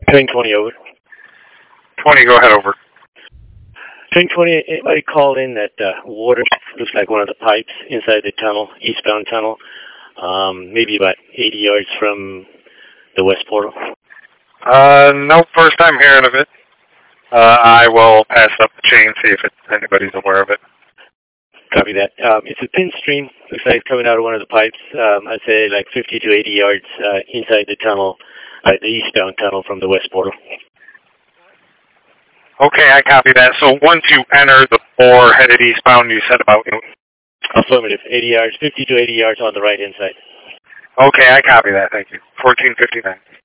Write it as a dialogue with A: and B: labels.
A: Train 20 over.
B: 20, go ahead, over.
A: Train 20, anybody called in that water looks like one of the pipes inside the tunnel, eastbound tunnel, maybe about 80 yards from the west portal?
B: No, first time hearing of it. I will pass up the chain, see if anybody's aware of it.
A: Copy that. It's a thin stream. Looks like it's coming out of one of the pipes. I'd say like 50 to 80 yards inside the tunnel, the eastbound tunnel from the west portal.
B: Okay, I copy that. So once you enter the bore headed eastbound, you said about...
A: Affirmative. 80 yards, 50 to 80 yards on the right-hand side.
B: Okay, I copy that. Thank you. 1459.